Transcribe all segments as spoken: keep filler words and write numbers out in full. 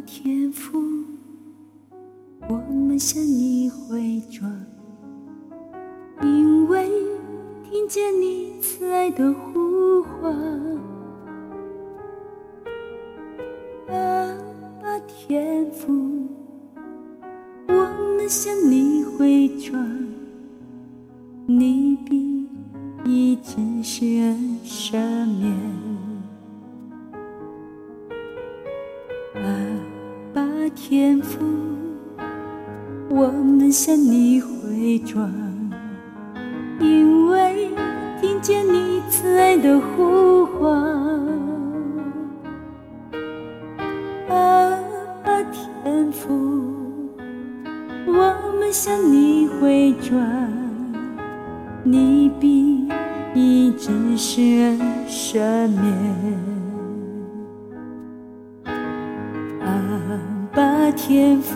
天赋，我们向你回转，因为听见你慈爱的呼唤。阿爸天父，我们向你回转，你必医治世人赦免。阿爸天父，我们向你回转，因为听见你慈爱的呼唤。阿爸天父，我们向你回转，你必医治世人赦免。阿爸天父，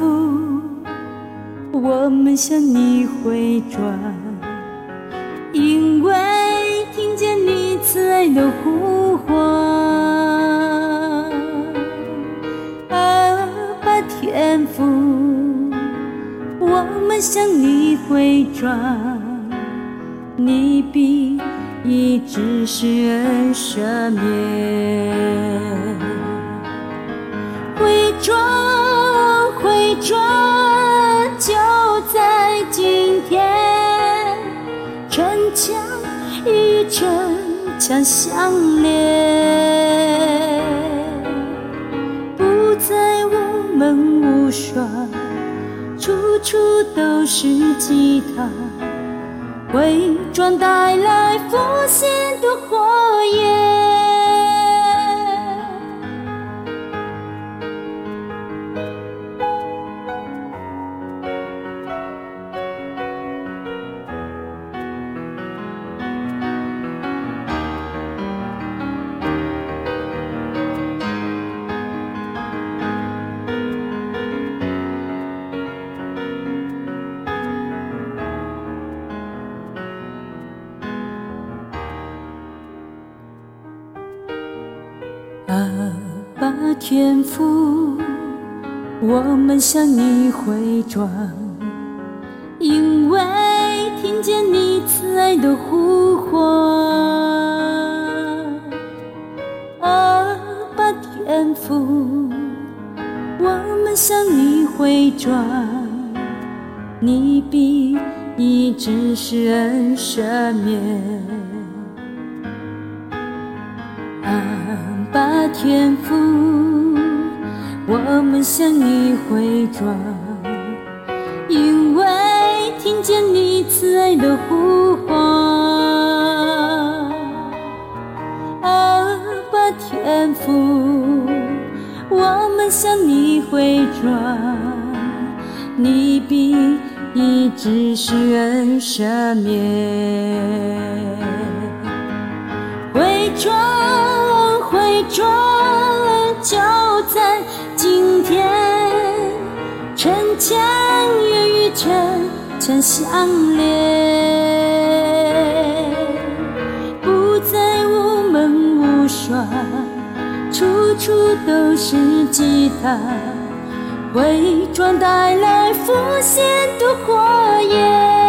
我们向你回转，因为听见你慈爱的呼唤。阿爸天父，我们向你回转，你必医治世人赦免。回转回转，就在今天，城墙与城墙相连，不再我们无双，处处都是吉他，回转带来复兴的火焰。阿爸天父，我们向你回转，因为听见你慈爱的呼唤。阿爸天父，我们向你回转，你必医治世人赦免。阿爸天父，我们向你回转，因为听见你慈爱的呼唤。阿爸天父，我们向你回转，你必医治世人赦免。回转回转，就在今天，城墙与城墙相连，不再无门无双，处处都是吉他，回转带来复兴的火焰。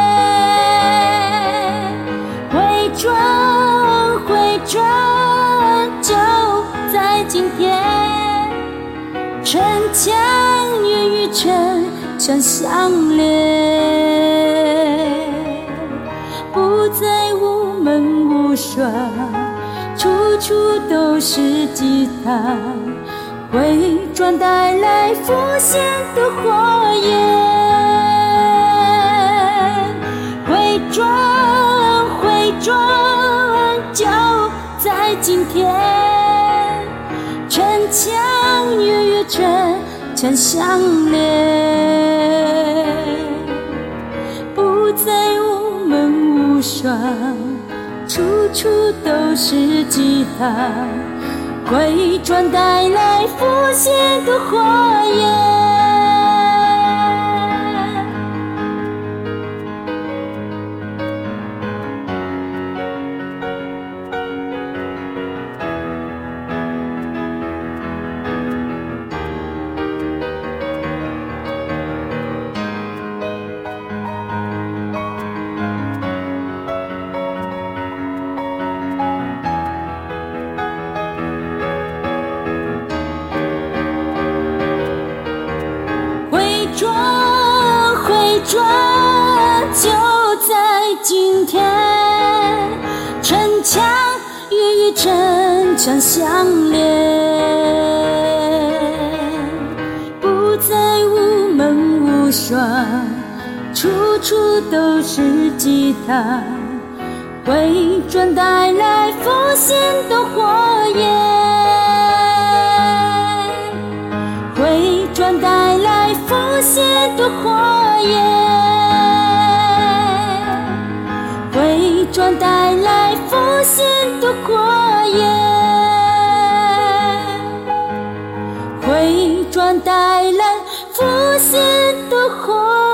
回转回转，就在今天，城墙与城墙相连，不再无门无双，处处都是吉他，回转带来复兴的火焰。回转回转，就在今天，城墙与城墙相连，不再无门无双，处处都是吉他，回转带来复兴的火焰。 今天，城墙与城墙相连，不再无门无双，处处都是吉他，回转带来复兴的火焰，回转带来复兴的火焰，回转带来复兴的火焰，回转带来复兴的火焰。